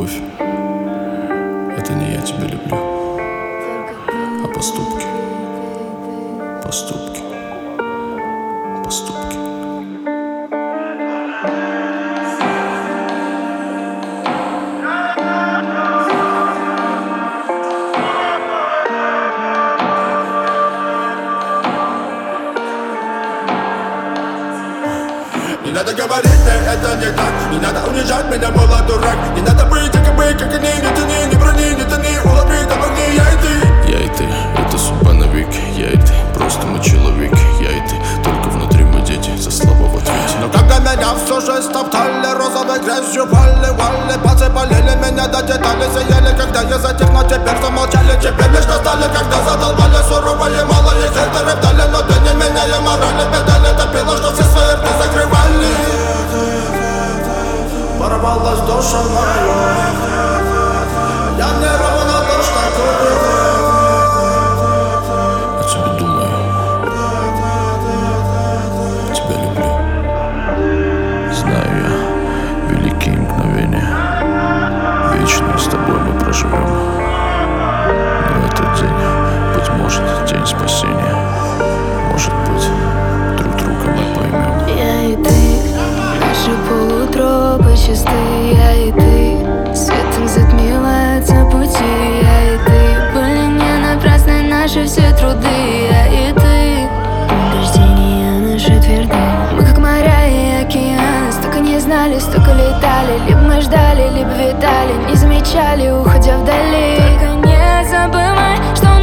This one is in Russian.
Любовь — это не я тебя люблю, а поступки, поступки, поступки. Не надо говорить мне, это не так. Не надо унижать меня, мало дурак. Не надо быть, как они. Не тяни, не брони, не тони. Улови, помогни, я и ты. Я и ты, это судьба навеки. Я и ты, просто мы человеки. Я и ты, только внутри мы дети. За слова в ответе. Но когда меня все же стоптали, розовой грязью поливали, пальцы болели, меня до деталей заели. Когда я затих, но теперь замолчали. Теперь лишь достали, когда задолбали. Суровые малые хейтеры вдали, но ты не меняя морали. Педали топило, что все свои рты закрывали. Порвалась душа моя, я не равнодушна к О тебе думаю, тебя люблю. Знаю я великие мгновения, вечную с тобой мы проживем. Но этот день, быть может, день спасения. Может быть, друг друга мы поймем. Я и ты, наши полутропы чисты. Я и ты, светом затмеваются пути. Я и ты, были не напрасны наши все труды. Я и ты, убеждения наши тверды. Мы как моря и океаны, столько не знали, столько летали. Либо мы ждали, либо витали, не замечали, уходя вдали. Только не забывай, что